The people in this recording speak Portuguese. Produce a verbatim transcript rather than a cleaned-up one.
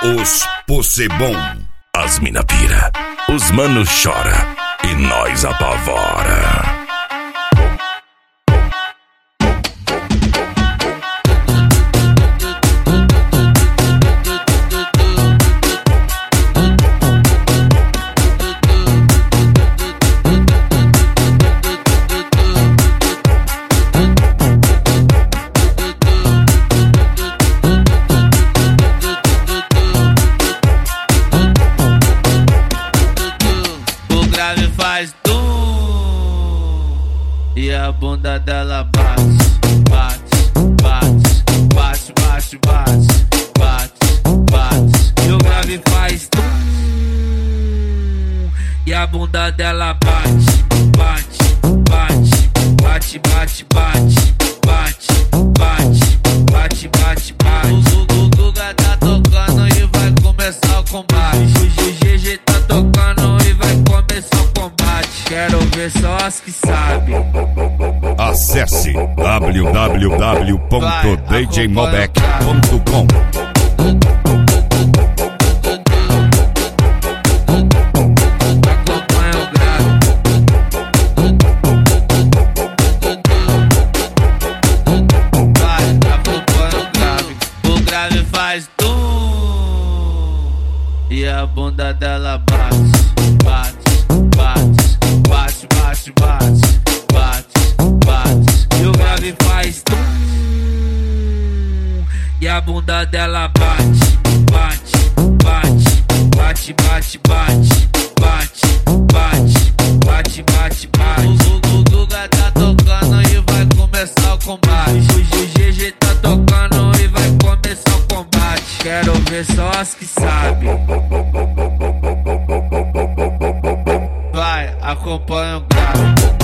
Os Possebon. As mina pira, os mano chora e nós apavora. Faz tum e a bunda dela bate, bate, bate, bate, bate, bate, bate, bate. E o grave faz tum e a bunda dela bate, bate, bate, bate, bate, bate, bate, bate, bate, bate, bate. O Guga tá tocando e vai começar o combate. O G G tá tocando e vai começar o combate. Quero ver só as que sabem. Acesse w w w ponto d j mobec ponto com. Acompanha o grave. Vai, acompanha o grave. O grave faz tum e a bunda dela bate, bate, bate. Bate, bate, bate, bate, bate. E o grave faz tum e a bunda dela bate, bate, bate, bate, bate, bate, bate, bate, bate, bate, bate. O Guga tá tocando e vai começar o combate. O G G tá tocando e vai começar o combate. Quero ver só as que sabem. Vai, acompanha o grave.